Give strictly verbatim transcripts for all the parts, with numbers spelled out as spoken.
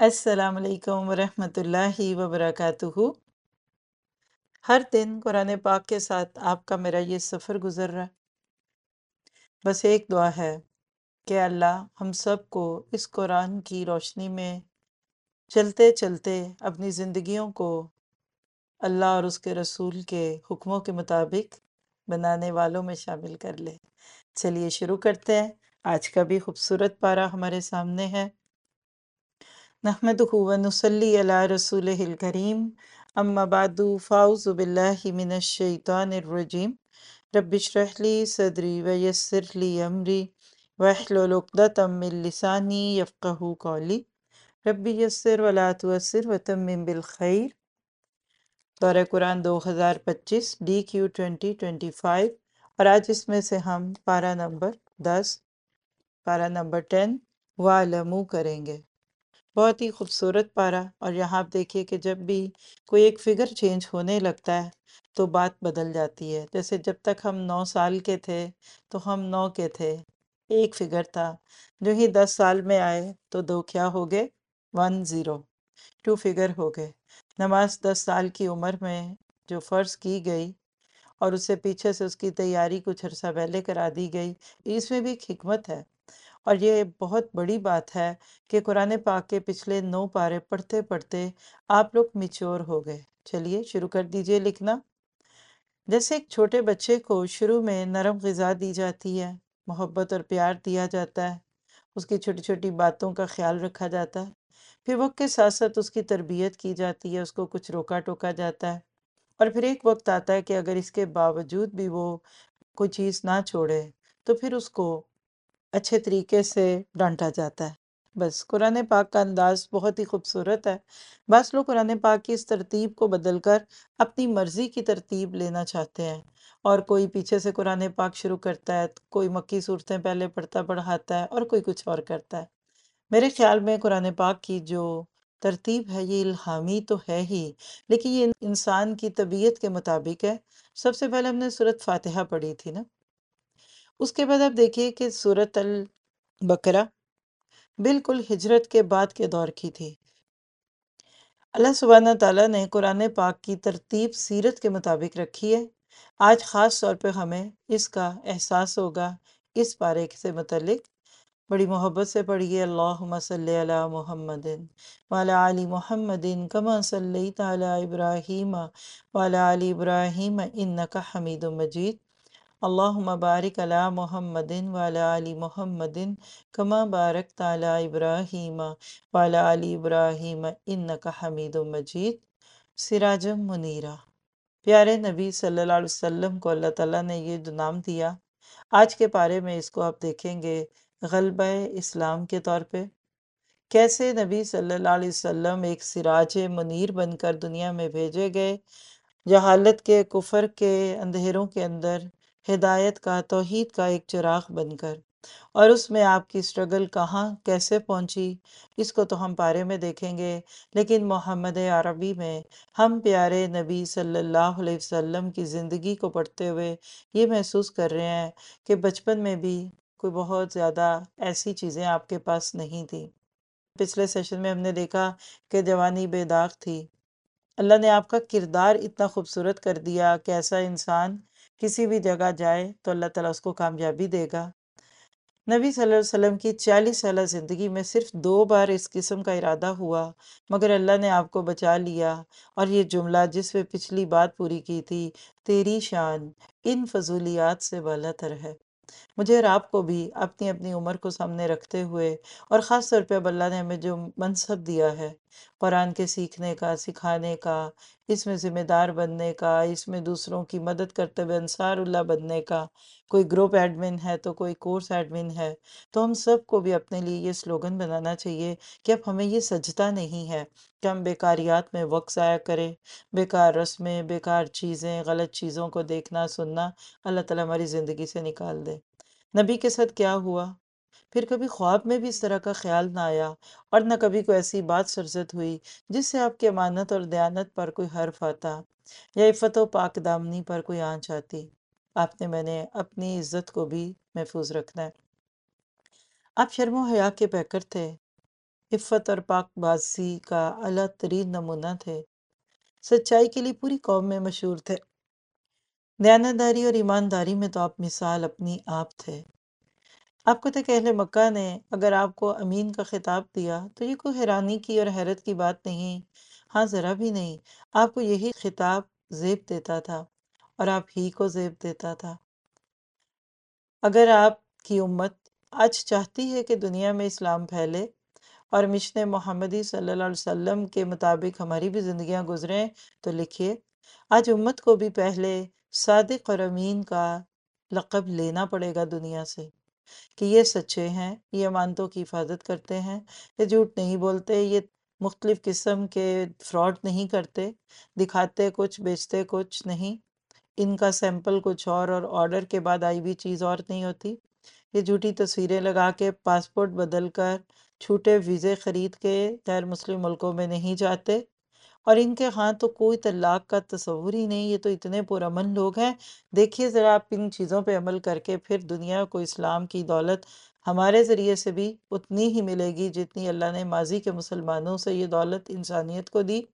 السلام علیکم ورحمۃ اللہ وبرکاتہ۔ ہر دن قرآن پاک کے ساتھ آپ کا میرا یہ سفر گزر رہا ہے۔ بس ایک دعا ہے کہ اللہ ہم سب کو اس قرآن کی روشنی میں چلتے چلتے اپنی زندگیوں کو اللہ اور اس کے رسول کے حکموں کے مطابق بنانے والوں میں شامل کر لے۔ چلیے شروع کرتے ہیں۔ آج کا بھی خوبصورت پارہ ہمارے سامنے ہے۔ نحمدہ ونصلی علی رسولہ الکریم، اما بعد فاعوذ باللہ من الشیطان الرجیم، رب اشرح لی صدری ویسر لی امری واحلل عقدۃ من لسانی یفقہوا قولی، رب یسر ولا تعسر وتمم بالخیر۔ دورہ قرآن دو ہزار پچیس D Q twenty twenty five, اور آج اس میں سے ہم پارہ نمبر دس، پارہ نمبر ٹین وَاعْلَمُوا کریں گے۔ بہت ہی خوبصورت پارہ، اور یہاں آپ دیکھیے کہ جب بھی کوئی ایک فگر چینج ہونے لگتا ہے تو بات بدل جاتی ہے۔ جیسے جب تک ہم نو سال کے تھے تو ہم نو کے تھے، ایک فگر تھا۔ جو ہی دس سال میں آئے تو دو کیا ہو گئے؟ ون زیرو، ٹو فگر ہو گئے۔ نماز دس سال کی عمر میں جو فرض کی گئی اور اس سے پیچھے سے اس کی تیاری کچھ عرصہ پہلے کرا دی گئی، اس میں بھی ایک حکمت ہے۔ اور یہ بہت بڑی بات ہے کہ قرآن پاک کے پچھلے نو پارے پڑھتے پڑھتے آپ لوگ میچور ہو گئے۔ چلیے شروع کر دیجئے لکھنا۔ جیسے ایک چھوٹے بچے کو شروع میں نرم غذا دی جاتی ہے، محبت اور پیار دیا جاتا ہے، اس کی چھوٹی چھوٹی باتوں کا خیال رکھا جاتا ہے، پھر وقت کے ساتھ ساتھ اس کی تربیت کی جاتی ہے، اس کو کچھ روکا ٹوکا جاتا ہے، اور پھر ایک وقت آتا ہے کہ اگر اس کے باوجود بھی وہ کوئی چیز نہ چھوڑے تو پھر اس کو اچھے طریقے سے ڈانٹا جاتا ہے۔ بس قرآن پاک کا انداز بہت ہی خوبصورت ہے۔ بعض لوگ قرآن پاک کی اس ترتیب کو بدل کر اپنی مرضی کی ترتیب لینا چاہتے ہیں، اور کوئی پیچھے سے قرآن پاک شروع کرتا ہے، کوئی مکی صورتیں پہلے پڑھتا پڑھاتا ہے، اور کوئی کچھ اور کرتا ہے۔ میرے خیال میں قرآن پاک کی جو ترتیب ہے یہ الہامی تو ہے ہی، لیکن یہ انسان کی طبیعت کے مطابق ہے۔ سب سے پہلے ہم نے سورۃ فاتحہ پڑھی تھی نا، اس کے بعد آپ دیکھیے کہ سورۃ البقرہ بالکل ہجرت کے بعد کے دور کی تھی۔ اللہ سبحانہ تعالیٰ نے قرآن پاک کی ترتیب سیرت کے مطابق رکھی ہے۔ آج خاص طور پہ ہمیں اس کا احساس ہوگا۔ اس پارے سے متعلق بڑی محبت سے پڑھیے، اللہم صلی علی محمد وعلی آل محمد کما صلیت علی ابراہیم وعلی آل ابراہیم انک حمید مجید، اللہم بارک علی محمد وعلی آل محمد کما بارکت علی ابراہیم وعلی آل ابراہیم انک حمید مجید۔ سراجم منیرہ، پیارے نبی صلی اللہ علیہ وسلم کو اللہ تعالیٰ نے یہ جو نام دیا، آج کے پارے میں اس کو آپ دیکھیں گے غلبہ اسلام کے طور پہ، کیسے نبی صلی اللہ علیہ وسلم ایک سراج منیر بن کر دنیا میں بھیجے گئے، جہالت کے، کفر کے اندھیروں کے اندر ہدایت کا، توحید کا ایک چراغ بن کر، اور اس میں آپ کی سٹرگل کہاں کیسے پہنچی، اس کو تو ہم پارے میں دیکھیں گے، لیکن محمد عربی میں ہم پیارے نبی صلی اللہ علیہ وسلم کی زندگی کو پڑھتے ہوئے یہ محسوس کر رہے ہیں کہ بچپن میں بھی کوئی بہت زیادہ ایسی چیزیں آپ کے پاس نہیں تھی۔ پچھلے سیشن میں ہم نے دیکھا کہ جوانی بے داغ تھی۔ اللہ نے آپ کا کردار اتنا خوبصورت کر دیا کہ ایسا انسان کسی بھی جگہ جائے تو اللہ تعالیٰ اس کو کامیابی دے گا۔ نبی صلی اللہ علیہ وسلم کی چالیس سالہ زندگی میں صرف دو بار اس قسم کا ارادہ ہوا، مگر اللہ نے آپ کو بچا لیا، اور یہ جملہ جس پہ پچھلی بات پوری کی تھی، تیری شان ان فضولیات سے بالا تر ہے۔ مجھے اور آپ کو بھی اپنی اپنی عمر کو سامنے رکھتے ہوئے، اور خاص طور پہ اب اللہ نے ہمیں جو منصب دیا ہے قرآن کے سیکھنے کا، سکھانے کا، اس میں ذمہ دار بننے کا، اس میں دوسروں کی مدد کرتے ہوئے انصار اللہ بننے کا، کوئی گروپ ایڈمن ہے تو کوئی کورس ایڈمن ہے، تو ہم سب کو بھی اپنے لیے یہ سلوگن بنانا چاہیے کہ اب ہمیں یہ سجدہ نہیں ہے کہ ہم بیکاریات میں وقت ضائع کریں، بیکار رسمیں، بیکار چیزیں، غلط چیزوں کو دیکھنا سننا اللہ تعالیٰ ہماری زندگی سے نکال دے۔ نبی کے ساتھ کیا ہوا؟ پھر کبھی خواب میں بھی اس طرح کا خیال نہ آیا، اور نہ کبھی کوئی ایسی بات سرزد ہوئی جس سے آپ کی امانت اور دیانت پر کوئی حرف آتا، یا عفت و پاک دامنی پر کوئی آنچ آتی۔ آپ نے میں نے اپنی عزت کو بھی محفوظ رکھنا ہے۔ آپ شرم و حیا کے پیکر تھے، عفت اور پاک بازی کا اعلیٰ ترین نمونہ تھے، سچائی کے لیے پوری قوم میں مشہور تھے، دیانتداری اور ایمانداری میں تو آپ مثال اپنی آپ تھے۔ آپ کو تک اہل مکہ نے اگر آپ کو امین کا خطاب دیا تو یہ کوئی حیرانی کی اور حیرت کی بات نہیں، ہاں ذرا بھی نہیں، آپ کو یہی خطاب زیب دیتا تھا اور آپ ہی کو زیب دیتا تھا۔ اگر آپ کی امت آج چاہتی ہے کہ دنیا میں اسلام پھیلے اور مشن محمدی صلی اللہ علیہ وسلم کے مطابق ہماری بھی زندگیاں گزریں تو لکھیے، آج امت کو بھی پہلے صادق اور امین کا لقب لینا پڑے گا دنیا سے، کہ یہ سچے ہیں، یہ امانتوں کی حفاظت کرتے ہیں، یہ جھوٹ نہیں بولتے، یہ مختلف قسم کے فراڈ نہیں کرتے، دکھاتے کچھ بیچتے کچھ نہیں، ان کا سیمپل کچھ اور اور آرڈر کے بعد آئی ہوئی چیز اور نہیں ہوتی، یہ جھوٹی تصویریں لگا کے پاسپورٹ بدل کر چھوٹے ویزے خرید کے غیر مسلم ملکوں میں نہیں جاتے، اور ان کے ہاں تو کوئی طلاق کا تصور ہی نہیں، یہ تو اتنے پرامن لوگ ہیں۔ دیکھیے ذرا آپ ان چیزوں پہ عمل کر کے پھر دنیا کو اسلام کی دولت ہمارے ذریعے سے بھی اتنی ہی ملے گی جتنی اللہ نے ماضی کے مسلمانوں سے یہ دولت انسانیت کو دی۔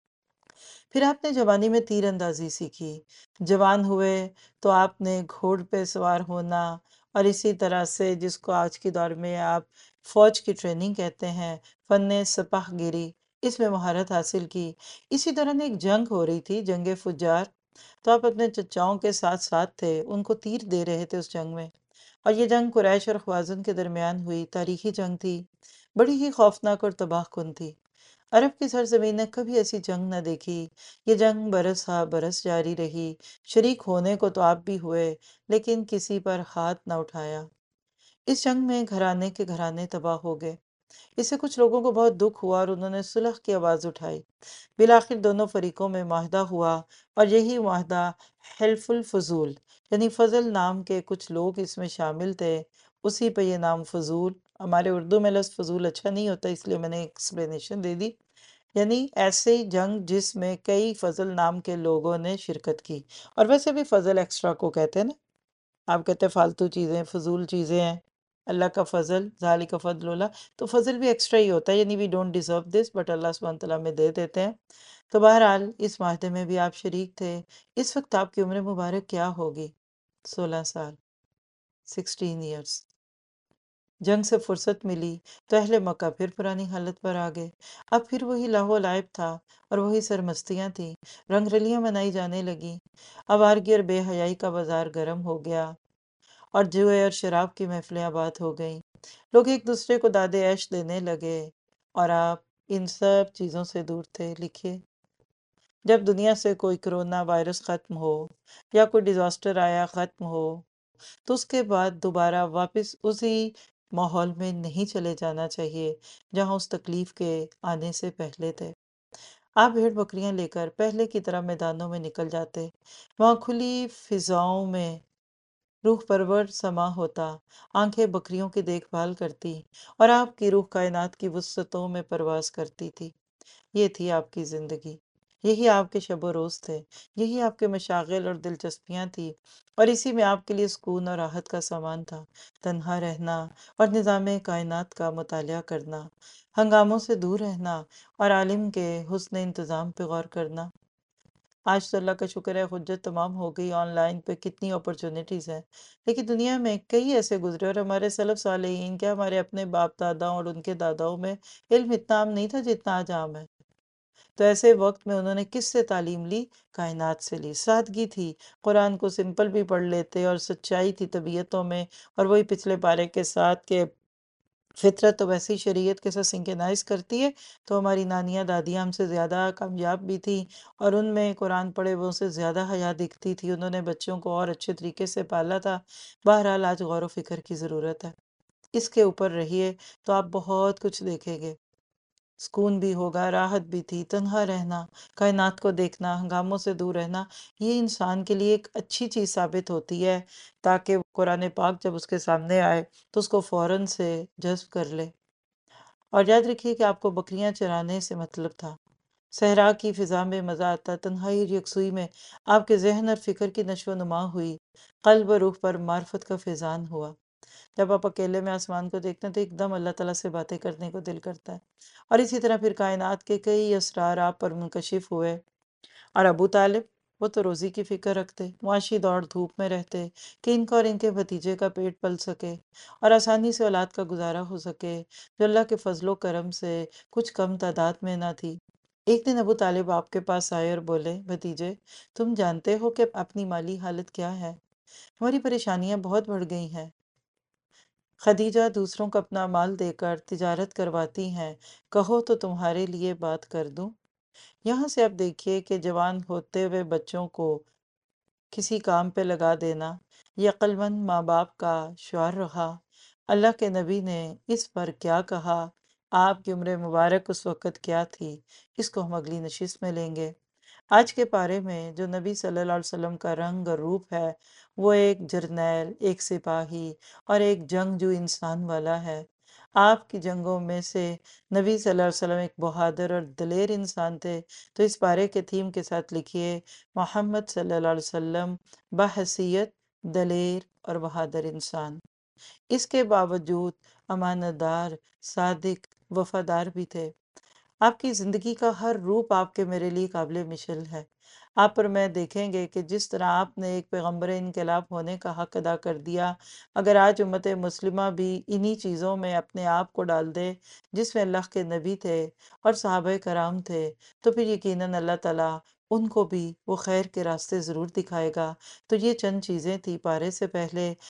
پھر آپ نے جوانی میں تیر اندازی سیکھی، جوان ہوئے تو آپ نے گھوڑ پہ سوار ہونا، اور اسی طرح سے جس کو آج کے دور میں آپ فوج کی ٹریننگ کہتے ہیں، فن سپاہ گیری، اس میں مہارت حاصل کی۔ اسی طرح ایک جنگ ہو رہی تھی، جنگ فجار، تو آپ اپنے چچاؤں کے ساتھ ساتھ تھے، ان کو تیر دے رہے تھے اس جنگ میں، اور یہ جنگ قریش اور خوازن کے درمیان ہوئی، تاریخی جنگ تھی، بڑی ہی خوفناک اور تباہ کن تھی۔ عرب کی سرزمین نے کبھی ایسی جنگ نہ دیکھی، یہ جنگ برس ہا برس جاری رہی، شریک ہونے کو تو آپ بھی ہوئے لیکن کسی پر ہاتھ نہ اٹھایا۔ اس جنگ میں گھرانے کے گھرانے تباہ ہو گئے، اس سے کچھ لوگوں کو بہت دکھ ہوا اور انہوں نے صلح کی آواز اٹھائی، بالآخر دونوں فریقوں میں معاہدہ ہوا، اور یہی معاہدہ حلف الفضول، یعنی فضل نام کے کچھ لوگ اس میں شامل تھے، اسی پہ یہ نام فضول، ہمارے اردو میں لفظ فضول اچھا نہیں ہوتا اس لیے میں نے ایکسپلینیشن دے دی، یعنی ایسے جنگ جس میں کئی فضل نام کے لوگوں نے شرکت کی، اور ویسے بھی فضل ایکسٹرا کو کہتے ہیں نا، آپ کہتے ہیں فالتو چیزیں فضول چیزیں ہیں، اللہ کا فضل، ذالک فضل اللہ، تو فضل بھی ایکسٹرا ہی ہوتا ہے، یعنی we don't deserve this but اللہ سبحانہ تعالیٰ میں دے دیتے ہیں۔ تو بہرحال اس معاہدے میں بھی آپ شریک تھے۔ اس وقت آپ کی عمر مبارک کیا ہوگی؟ سولہ سال، سکسٹین ایئرس۔ جنگ سے فرصت ملی تو اہل مکہ پھر پرانی حالت پر آ گئے، اب پھر وہی لاہ و لعب تھا اور وہی سرمستیاں تھیں، رنگ رلیاں منائی جانے لگیں، آوارگی اور بے حیائی کا بازار گرم ہو گیا، اور جوئے اور شراب کی محفلیں آباد ہو گئیں، لوگ ایک دوسرے کو داد عیش دینے لگے، اور آپ ان سب چیزوں سے دور تھے۔ لکھیے، جب دنیا سے کوئی کرونا وائرس ختم ہو یا کوئی ڈیزاسٹر آیا ختم ہو تو اس کے بعد دوبارہ واپس اسی ماحول میں نہیں چلے جانا چاہیے جہاں اس تکلیف کے آنے سے پہلے تھے۔ آپ بھیڑ بکریاں لے کر پہلے کی طرح میدانوں میں نکل جاتے، وہاں کھلی فضاؤں میں روح پرور سما ہوتا، آنکھیں بکریوں کی دیکھ بھال کرتی، اور آپ کی روح کائنات کی وسعتوں میں پرواز کرتی تھی۔ یہ تھی آپ کی زندگی، یہی آپ کے شب و روز تھے، یہی آپ کے مشاغل اور دلچسپیاں تھی، اور اسی میں آپ کے لیے سکون اور راحت کا سامان تھا، تنہا رہنا اور نظام کائنات کا مطالعہ کرنا، ہنگاموں سے دور رہنا اور عالم کے حسن انتظام پہ غور کرنا۔ آج تو اللہ کا شکر ہے حجت تمام ہو گئی، آن لائن پہ کتنی اپرچونٹیز ہیں، لیکن دنیا میں کئی ایسے گزرے، اور ہمارے سلف صالحین کیا ہمارے اپنے باپ داداؤں اور ان کے داداؤں میں علم اتنا عام نہیں تھا جتنا آج عام ہے، تو ایسے وقت میں انہوں نے کس سے تعلیم لی؟ کائنات سے لی، سادگی تھی، قرآن کو سمپل بھی پڑھ لیتے، اور سچائی تھی طبیعتوں میں، اور وہی پچھلے پارے کے ساتھ کہ فطرت تو ویسی شریعت کے ساتھ سنکرنائز کرتی ہے، تو ہماری نانیاں دادیاں ہم سے زیادہ کامیاب بھی تھیں، اور ان میں قرآن پڑھے وہ سے زیادہ حیا دکھتی تھی، انہوں نے بچوں کو اور اچھے طریقے سے پالا تھا۔ بہرحال آج غور و فکر کی ضرورت ہے، اس کے اوپر رہیے تو آپ بہت کچھ دیکھیں گے، سکون بھی ہوگا، راحت بھی تھی، تنہا رہنا، کائنات کو دیکھنا، ہنگاموں سے دور رہنا، یہ انسان کے لیے ایک اچھی چیز ثابت ہوتی ہے، تاکہ قرآن پاک جب اس کے سامنے آئے تو اس کو فوراً سے جذب کر لے۔ اور یاد رکھیے کہ آپ کو بکریاں چرانے سے مطلب تھا، صحرا کی فضا میں مزہ آتا، تنہائی اور یکسوئی میں آپ کے ذہن اور فکر کی نشو و نما ہوئی، قلب و روح پر معرفت کا فیضان ہوا۔ جب آپ اکیلے میں آسمان کو دیکھتے ہیں تو ایک دم اللہ تعالیٰ سے باتیں کرنے کو دل کرتا ہے۔ اور اسی طرح پھر کائنات کے کئی اسرار آپ پر منکشف ہوئے۔ اور ابو طالب، وہ تو روزی کی فکر رکھتے، معاشی دوڑ دھوپ میں رہتے کہ ان کا اور ان کے بھتیجے کا پیٹ پل سکے اور آسانی سے اولاد کا گزارا ہو سکے، جو اللہ کے فضل و کرم سے کچھ کم تعداد میں نہ تھی۔ ایک دن ابو طالب آپ کے پاس آئے اور بولے، بھتیجے، تم جانتے ہو کہ اپنی مالی حالت کیا ہے؟ ہماری پریشانیاں بہت بڑھ گئی ہیں۔ خدیجہ دوسروں کو اپنا مال دے کر تجارت کرواتی ہیں، کہو تو تمہارے لیے بات کر دوں۔ یہاں سے اب دیکھیے کہ جوان ہوتے ہوئے بچوں کو کسی کام پہ لگا دینا یہ عقل مند ماں باپ کا شعار رہا۔ اللہ کے نبی نے اس پر کیا کہا، آپ کی عمر مبارک اس وقت کیا تھی، اس کو ہم اگلی نشست میں لیں گے۔ آج کے پارے میں جو نبی صلی اللہ علیہ وسلم کا رنگ اور روپ ہے وہ ایک جرنیل، ایک سپاہی اور ایک جنگجو انسان والا ہے۔ آپ کی جنگوں میں سے نبی صلی اللہ علیہ وسلم ایک بہادر اور دلیر انسان تھے، تو اس پارے کے تھیم کے ساتھ لکھیے، محمد صلی اللہ علیہ وسلم بحیثیت دلیر اور بہادر انسان، اس کے باوجود امانت دار، صادق، وفادار بھی تھے۔ آپ کی زندگی کا ہر روپ آپ کے میرے لیے قابل مثال ہے۔ آپ پر میں دیکھیں گے کہ جس طرح آپ نے ایک پیغمبر انقلاب ہونے کا حق ادا کر دیا، اگر آج امت مسلمہ بھی انہی چیزوں میں اپنے آپ کو ڈال دے جس میں اللہ کے نبی تھے اور صحابہ کرام تھے، تو پھر یقیناً اللہ تعالیٰ ان کو بھی وہ خیر کے راستے ضرور دکھائے گا۔ تو یہ چند چیزیں تھی پارے سے پہلے